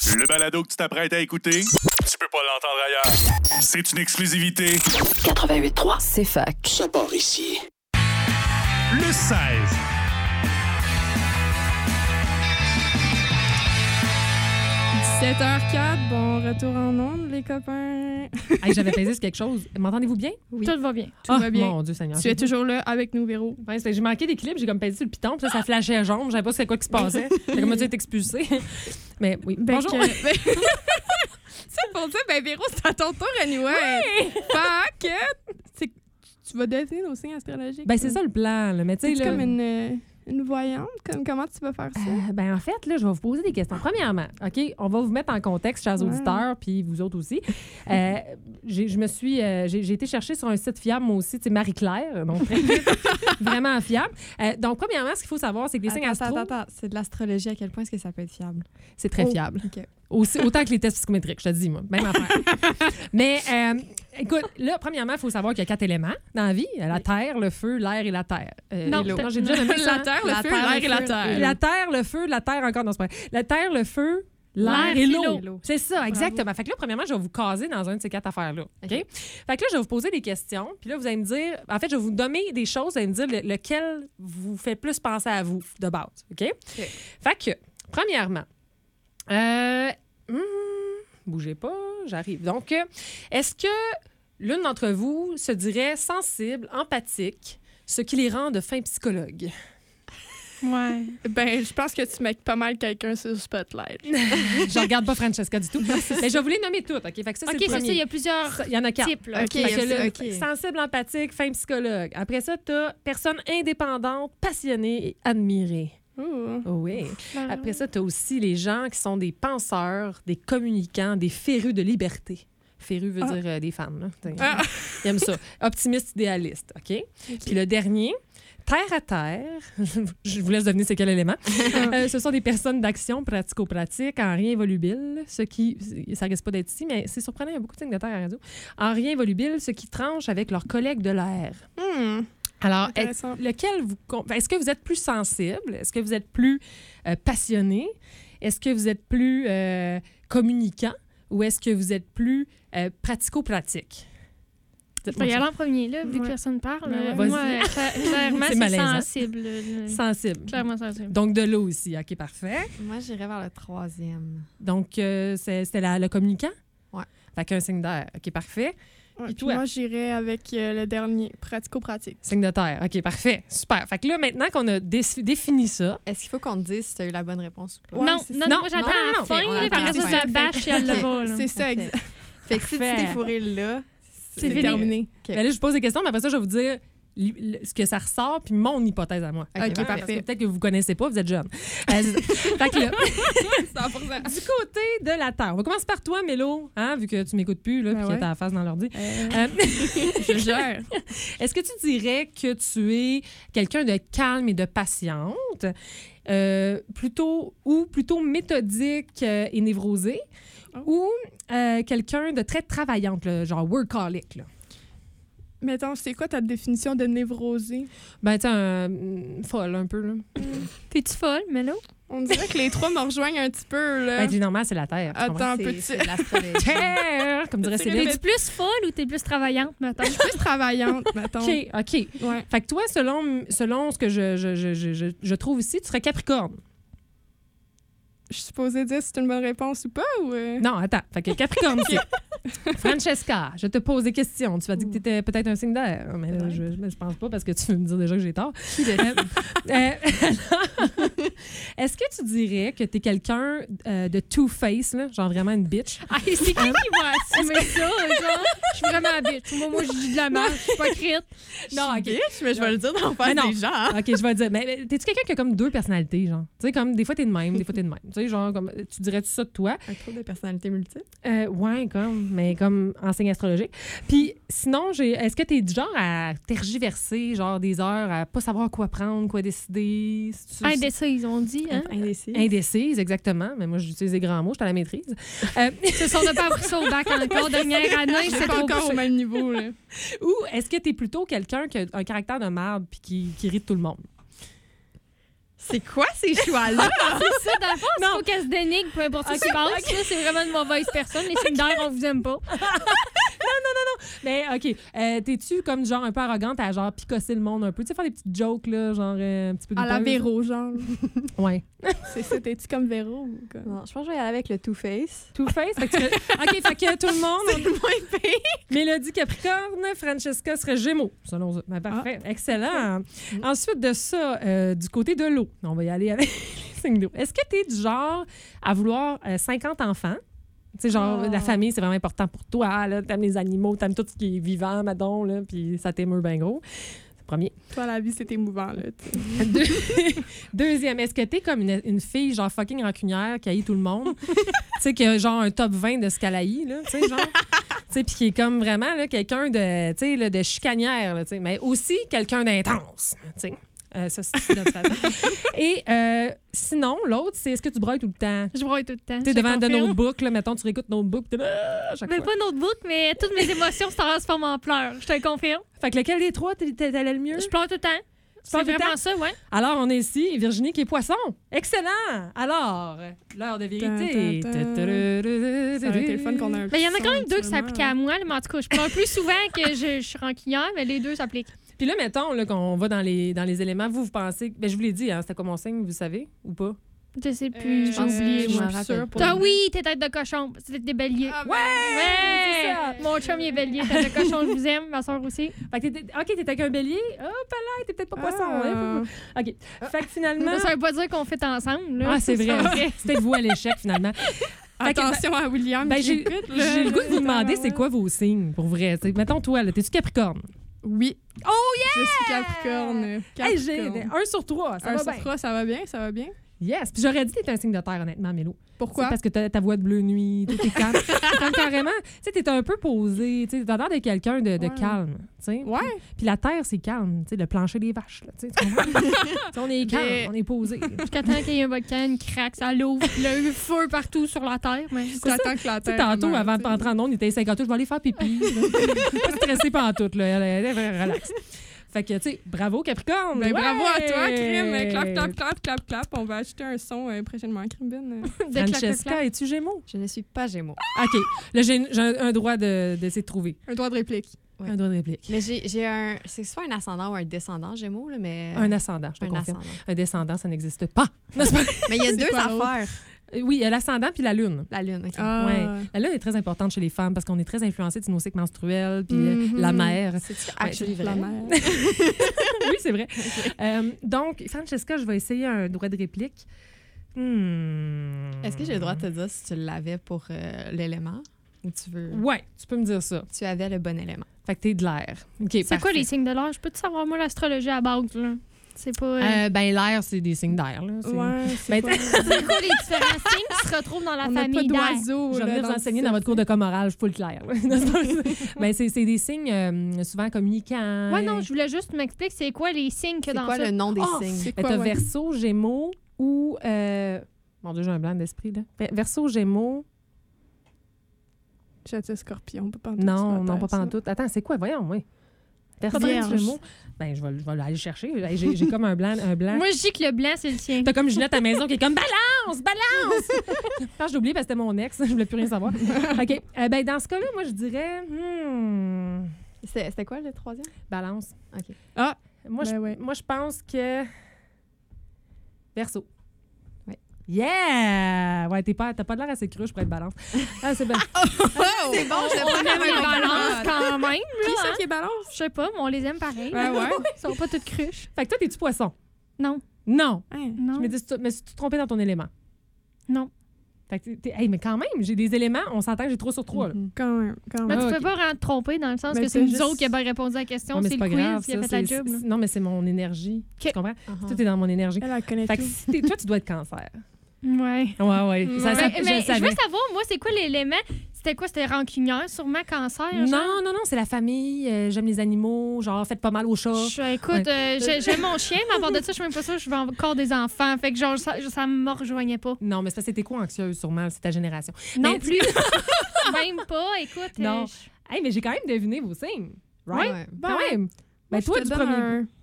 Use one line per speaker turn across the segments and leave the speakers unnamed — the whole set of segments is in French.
Le balado que tu t'apprêtes à écouter, tu peux pas l'entendre ailleurs. C'est une exclusivité.
88.3, c'est fac.
Ça part ici.
Le 16.
« 17h04, bon retour en ondes, les copains.
Hey, j'avais pesé sur quelque chose. M'entendez-vous bien?
Oui.
Tout va bien.
Tout va bien.
Mon Dieu Seigneur.
Tu es toujours là avec nous, Véro.
Ouais, j'ai manqué d'équilibre, j'ai comme pesé sur le piton, puis là, ça flashait jaune, je savais pas c'est quoi qui se passait. J'ai comme dû être expulsée. Mais oui, bonjour.
C'est pour ça, ben Véro, c'est à ton tour, anyway. Oui! Fait que tu vas deviner nos signes astrologiques.
Ben c'est ça le plan, là. Mais tu sais,
C'est
là,
comme une voyante? Comment tu vas faire ça?
ben en fait, là, je vais vous poser des questions. Premièrement, OK, on va vous mettre en contexte, chers auditeurs, puis vous autres aussi. J'ai été chercher sur un site fiable, moi aussi, c'est Marie-Claire, donc vraiment fiable. Donc, premièrement, ce qu'il faut savoir, c'est que les signes astro...
Attends. C'est de l'astrologie. À quel point est-ce que ça peut être fiable?
C'est très fiable.
OK.
Autant que les tests psychométriques, je te dis, moi. Même affaire. Mais, écoute, là, premièrement, il faut savoir qu'il y a 4 éléments dans la vie. La terre, le feu, l'air et la terre.
Non,
j'ai déjà nommé ça.
La terre, le feu, l'air et la terre.
La terre, le feu, la terre encore. Non, c'est pas vrai. La terre, le feu, l'air et l'eau. C'est ça, exactement. Fait que là, premièrement, je vais vous caser dans un de ces 4 affaires-là. OK? Fait que là, je vais vous poser des questions. Puis là, vous allez me dire... En fait, je vais vous nommer des choses. Vous allez me dire lequel vous fait plus penser à vous, de base. OK? Fait que, premièrement... bougez pas, j'arrive. Donc, est-ce que l'une d'entre vous se dirait sensible, empathique, ce qui les rend de fins psychologues?
Ouais. Ben, je pense que tu mets pas mal quelqu'un sur le spotlight.
Je regarde pas Francesca du tout. Mais je vais vous les nommer toutes, OK? Fait que ça, c'est le premier.
Il y a plusieurs
Il y en a 4.
types. Là.
OK,
Fait que là,
OK.
sensible, empathique, fin psychologue. Après ça, t'as personne indépendante, passionnée et admirée.
Ouh.
Oh oui. Après ça, tu as aussi les gens qui sont des penseurs, des communicants, des férus de liberté. Férus veut dire des fans. Là. Ils aiment ça. Optimiste, idéaliste. OK? Puis le dernier, terre à terre. Je vous laisse deviner c'est quel élément. Ce sont des personnes d'action pratico-pratique, en rien volubile. Ça risque pas d'être ici, mais c'est surprenant, il y a beaucoup de signes de terre à la radio. En rien volubile, ce qui tranchent avec leurs collègues de l'air. Alors, est-ce que vous êtes plus sensible? Est-ce que vous êtes plus passionné? Est-ce que vous êtes plus communicant? Ou est-ce que vous êtes plus pratico-pratique?
Je vais y aller en premier, là, vu que personne parle.
Vas-y.
Moi, clairement,
C'est
c'est
malaisant.
sensible.
Sensible.
Clairement sensible.
Donc, de l'eau aussi. OK, parfait.
Moi, j'irais vers le 3e.
Donc, c'était le communicant?
Ouais.
Fait qu'un signe d'air. OK, parfait.
Ouais,
Puis
puis
toi?
moi, j'irais avec le dernier, pratico-pratique.
Signe de terre. OK, parfait. Super. Fait que là, maintenant qu'on a défini ça,
Est-ce qu'il faut qu'on te dise si tu as eu la bonne réponse ou pas?
Ouais,
non,
c'est
non,
ça.
moi, j'attends
Non,
à
non,
la fin.
on
là,
attend
Après
la
ça,
fin.
ça bâche si elle le va. là.
C'est ça, exact.
Fait que si tu
Parfait.
t'es fourré là,
C'est
fini.
terminé.
OK.
ben là, je vous pose des questions, mais après ça, je vais vous dire ce que ça ressort, puis mon hypothèse à moi.
OK,
Parce que
parfait.
peut-être que vous ne connaissez pas, vous êtes jeune. Fait que là,
100%.
du côté de la Terre, on va commencer par toi, Mélo, hein, vu que tu m'écoutes plus, là,
Ben
puis que
ouais.
tu as la face dans l'ordi.
Je gère.
Est-ce que tu dirais que tu es quelqu'un de calme et de patiente, plutôt méthodique et névrosé, ou quelqu'un de très travaillante, là, genre workaholic, là?
Mettons, c'est quoi ta définition de névrosé?
Ben, tu sais, folle un peu, là.
T'es-tu folle, Mélo?
On dirait que les trois me rejoignent un petit peu, là.
Ben, normal, c'est la Terre. tu comprends?
Attends un peu.
c'est de l'astrologie.
Terre, comme dirait Céline.
T'es-tu plus folle ou t'es plus travaillante, mettons?
Je suis plus travaillante, mettons.
OK.
Ouais.
Fait que toi, selon ce que je trouve ici, tu serais Capricorne.
Je suis supposée dire si c'est une bonne réponse ou pas, ou...
Non, attends. Fait que Capricorne, c'est... Francesca, je te pose des questions. Tu vas dire que tu étais peut-être un signe d'air, mais là, je pense pas parce que tu veux me dire déjà que j'ai tort. Est-ce que tu dirais que tu es quelqu'un de two-face, là, genre vraiment une bitch?
Ah, c'est qui va assumer ça? Genre, je suis vraiment bitch. Moi, je dis de la merde. Je suis pas crite.
Non, OK.
Mais je vais le dire dans le face
Mais non.
des gens. hein.
OK, je vais le dire. Mais t'es-tu quelqu'un qui a comme 2 personnalités, genre? Tu sais, comme des fois, t'es de même, des fois, t'es de même. Tu sais, genre, comme, tu dirais-tu ça de toi?
Un trouble de personnalité multiple.
Ouais, mais comme en signe astrologique. Puis sinon, est-ce que t'es du genre à tergiverser, genre des heures, à pas savoir quoi prendre, quoi décider?
Indécise, on dit. Hein?
Indécis.
Indécise, exactement. Mais moi, j'utilise des grands mots, je suis à la maîtrise.
Ce sont de pas appris ça au bac encore. Dernière année,
C'est
c'est
pas
trop
encore au même niveau, là.
Ou est-ce que t'es plutôt quelqu'un qui a un caractère de merde puis qui irrite tout le monde?
C'est quoi ces choix-là?
C'est ça, dans le fond, il
Non.
faut qu'elle se dénigre, peu importe ce qui se passe. Ça, c'est vraiment une mauvaise personne. Les signes d'air, on vous aime pas.
Mais OK, t'es-tu comme genre un peu arrogante à genre picosser le monde un peu? Tu sais, faire des petites jokes, là, genre un petit peu
À la
douteuses?
Véro, genre.
Ouais.
C'est ça, t'es-tu comme Véro ou comme...
Non, je pense que je vais y aller avec le Two-Face.
Two-Face? Fait que OK, fait que tout le monde...
C'est le moins pire.
Mélodie Capricorne, Francesca serait Gémeaux, selon eux. Ben, parfait, excellent. Ensuite de ça, du côté de l'eau, on va y aller avec les signes d'eau. Est-ce que tu es du genre à vouloir 50 enfants? Tu sais, genre, la famille, c'est vraiment important pour toi. Là, t'aimes les animaux, t'aimes tout ce qui est vivant, madon, là, puis ça t'émeut bien gros. C'est le premier.
Toi, la vie, c'est émouvant, là. tu sais.
Deuxième, est-ce que t'es comme une fille, genre fucking rancunière, qui haït tout le monde? Tu sais, qui a genre un top 20 de ce qu'elle haït, là, tu sais, genre. Tu sais, puis qui est comme vraiment là, quelqu'un de, tu sais, là, de chicanière, là, tu sais, mais aussi quelqu'un d'intense, tu sais. Ça, c'est notre façon. Et sinon, l'autre, c'est est-ce que tu brailles tout le temps?
Je broye tout le temps.
Tu es
je
devant de
confirme.
Notebook, là, mettons, tu réécoutes Notebook, t'es là, à chaque
Mais
fois.
pas notebook, mais toutes mes émotions se transforment en pleurs. Je te le confirme.
Fait que lequel des trois t'allais le mieux?
Je pleure tout le temps. C'est
pleures tout le
vraiment
temps?
ça, ouais.
Alors, on est ici, Virginie qui est poisson. Excellent! Alors, l'heure de vérité.
Ça aurait été le fun qu'on a un
Mais il y en a quand même
son,
deux qui
sûrement.
s'appliquent à moi, là, mais en tout cas, je pleure plus souvent que je suis rancunière, mais les deux s'appliquent.
Puis là, mettons, là, qu'on va dans les éléments, vous pensez... Ben, je vous l'ai dit, hein, c'était quoi mon signe, vous savez, ou pas?
Je sais plus, j'ai oublié,
je
moi.
me rappelle pas.
Ah oui, t'es tête de cochon, c'est des béliers.
Ah, ben,
Ouais! Mon chum, il est bélier, tête de cochon, je vous aime, ma soeur aussi.
Fait que OK, t'es avec un bélier. Oh, pas là, t'es peut-être pas poisson.
Ah.
Hein? OK. Fait que finalement...
Ça veut pas dire qu'on fait ensemble, là.
Ah, c'est vrai. C'est peut-être vous à l'échec, finalement. Fait que,
Attention à William.
ben,
qui
j'ai
écoute, là.
le goût de vous demander, c'est quoi vos signes, pour vrai? T'sais, mettons, toi, là, t'es-tu Capricorne?
Oui.
Oh,
Je suis Capricorne.
Hey, j'ai 1 sur 3, ça
Un
va
sur
bien.
3, ça va bien, ça va bien.
Yes. Puis j'aurais dit que t'es un signe de terre, honnêtement, Mélo.
Pourquoi?
C'est parce que ta voix de bleu nuit, t'es calme. Comme carrément, tu sais, t'es un peu posé, tu sais, t'as l'air de quelqu'un de
Ouais.
calme, tu sais.
Ouais.
Puis la terre, c'est calme, tu sais, le plancher des vaches, là, tu sais. Tu comprends? Tu sais, on est calme,
Mais-
on est posé.
Jusqu'à temps qu'il y ait un volcan, une craque, ça l'ouvre. Il y a eu feu partout sur la terre. Mais
C'est ça.
T'attends que la
Tu sais,
terre
tantôt,
meure,
avant de
tu sais.
rentrer en onde, il était 50 je vais aller faire pipi. là. Pas stressé pantoute, là. Elle est relax. Fait que, tu sais, bravo Capricorne!
Ben, bravo à toi,
Ouais!
Crime. Clap, clap, clap, clap, clap. On va acheter un son prochainement. Crime, Ben.
Francesca, es-tu Gémeaux?
Je ne suis pas Gémeaux.
OK. Là, j'ai un droit d'essayer de trouver.
Un droit de réplique.
Ouais.
Un droit de réplique.
Mais j'ai un... C'est soit un ascendant ou un descendant Gémeaux, là, mais...
Un ascendant, je te
un
confirme.
ascendant.
Un descendant, ça n'existe pas. Non, c'est pas-
Mais il y a
C'est
deux
quoi l'autre?
affaires.
Oui, il y a l'ascendant puis la lune.
La lune, OK.
Ah.
Ouais. La lune est très importante chez les femmes parce qu'on est très influencé de nos cycles menstruels, puis
Mhm.
la mère.
C'est actually
La
vrai.
mère.
Oui, c'est vrai. Donc, Francesca, je vais essayer un droit de réplique.
Est-ce que j'ai le droit de te dire si tu l'avais pour l'élément ou tu veux...
Ouais, tu peux me dire ça.
Tu avais le bon élément.
Fait que t'es de l'air. OK,
c'est quoi les signes de l'air? Je peux-tu savoir, moi, l'astrologie à base, là? C'est pas...
Ben, l'air, c'est des signes d'air. Là. C'est-
Ouais,
Ben,
c'est pas...
C'est quoi les différents signes qui se retrouvent dans la
On n'a pas
famille d'air?
d'oiseaux.
Je vais
là,
venir vous
dans
enseigner
le
dans votre cours de
ciel.
com oral, je suis full clair. Ben, c'est des signes souvent communicants.
Ouais, non, je voulais juste m'expliquer c'est quoi les signes que
C'est
dans
quoi
ça.
le nom des
Oh,
signes?
C'est
Ben,
quoi,
t'as
ouais?
Verseau, Gémeaux ou... Mon Dieu, j'ai un blanc d'esprit, là. Verseau, Gémeaux...
J'ai dit scorpion, pas pantoute.
Non,
sur
non,
la
pas
terre, ça.
pantoute. Attends, c'est quoi? Voyons, oui. Verseau,
Vierge.
Gémeaux. Ben, je vais aller chercher. Hey, J'ai comme un blanc.
Moi, je dis que le blanc, c'est le tien.
T'as comme Ginette à la maison qui est comme balance, balance. Quand j'ai oublié parce que c'était mon ex, je voulais plus rien savoir. OK. Ben, dans ce cas-là, moi, je dirais
C'était quoi le troisième?
balance.
OK.
Ah!
Moi,
Ben ouais.
moi, je pense que Verseau.
Ouais.
Yeah! Ouais, t'as pas l'air assez cruche pour être balance. Ah, c'est bien.
C'est bon, je l'ai
On
pas
aime les balances quand même,
Qui
là,
ça
hein?
qui est balance?
Je sais pas, mais on les aime pareil.
Ouais, ouais.
Ils sont pas toutes cruches.
Fait que toi, t'es-tu poisson?
Non,
Non.
Hein.
non,
Je me dis, mais si tu te trompais dans ton élément.
non.
Fait que hey, mais quand même, j'ai des éléments, on s'entend que j'ai 3 sur 3. Là.
Mhm.
Quand même, quand
Mais
même.
Ah,
tu
ok.
peux pas vraiment te tromper dans le sens
Ben,
que c'est
c'est
nous
juste-
autres qui avons répondu à la question.
Ouais, mais
c'est le
pas
quiz
grave,
qui a
ça,
fait la
c'est-
job. là.
Non, mais c'est mon énergie. Tu comprends?
Uh-huh.
Tout est dans mon énergie.
Elle connaît
Fait que
tout.
si toi, tu dois être cancer.
Ouais.
Ouais, ouais.
Mm.
Ça,
Mais,
je
mais
le
je
savais.
veux savoir, moi, c'est quoi l'élément? C'était quoi? C'était rancunière, sûrement cancer? genre?
Non, c'est la famille. J'aime les animaux. Genre, faites pas mal aux chats.
Écoute, j'aime mon chien, mais à part de ça, je suis même pas sûre que je veux encore des enfants. Fait que genre, ça me rejoignait pas.
Non, mais c'est parce que t'es quoi anxieuse, sûrement, c'est ta génération.
Non
Mais-
plus. Même pas. Écoute,
Non. Hey, mais j'ai quand même deviné vos signes. Right?
Ouais.
Quand même. Ben,
Moi,
toi,
je te
du
donne
premier
un...
coup.
Je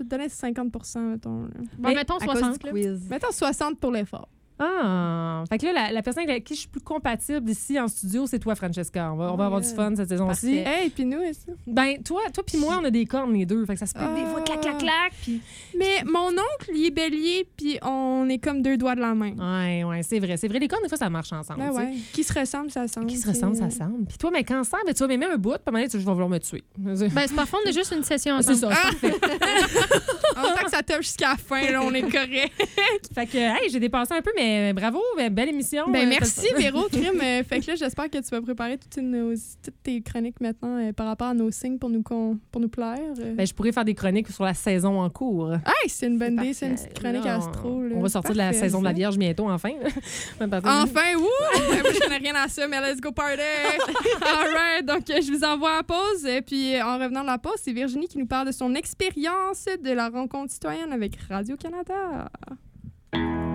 peux te donner 50 mettons. Là.
Bon, mettons
à cause
60.
du
là.
quiz.
Mettons 60 pour l'effort.
Ah! Fait que là, la personne avec qui je suis plus compatible ici en studio, c'est toi, Francesca. On va avoir du fun cette saison-ci.
Hey, puis nous aussi.
Ben, toi puis moi, on a des cornes, les deux. Fait que ça se peut des fois clac, clac, clac. Puis...
Mais mon oncle, il est bélier, puis on est comme 2 doigts de la main.
Ouais, c'est vrai. C'est vrai, les cornes, des fois, ça marche ensemble.
Ben
tu sais.
ouais. Qui se ressemble, ça semble.
Qui se ressemble, ça semble. Puis toi, mais cancer, ben, tu vas m'aimer un bout, puis à un moment donné, tu vas vouloir me tuer.
Ben, c'est parfois, on a juste une session
C'est
ensemble.
ça, c'est parfait.
En tant que ça top jusqu'à la fin, là, on est correct.
Fait que, hey, j'ai dépassé un peu, mais bravo, belle émission.
Ben merci, Véro, crime. Fait que là, j'espère que tu vas préparer toutes tes chroniques maintenant par rapport à nos signes pour nous plaire.
Ben, je pourrais faire des chroniques sur la saison en cours.
Hey, c'est une bonne idée, c'est une
Parfait.
petite chronique
Là,
astro. Là.
On va sortir de la
Parfait,
saison de la
ça.
Vierge bientôt, enfin.
Enfin, wouh! Moi, je connais rien à ça, mais let's go party! All right, donc je vous envoie à pause. Et puis, en revenant de la pause, c'est Virginie qui nous parle de son expérience de la rencontre citoyenne avec Radio-Canada.